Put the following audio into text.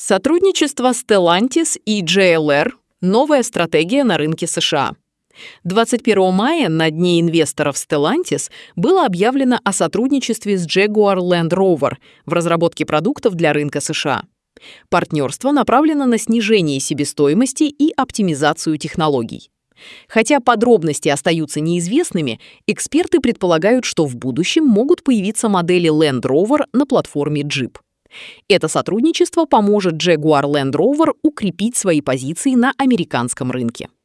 Сотрудничество Stellantis и JLR – новая стратегия на рынке США. 21 мая на Дне инвесторов Stellantis было объявлено о сотрудничестве с Jaguar Land Rover в разработке продуктов для рынка США. Партнерство направлено на снижение себестоимости и оптимизацию технологий. Хотя подробности остаются неизвестными, эксперты предполагают, что в будущем могут появиться модели Land Rover на платформе Jeep. Это сотрудничество поможет Jaguar Land Rover укрепить свои позиции на американском рынке.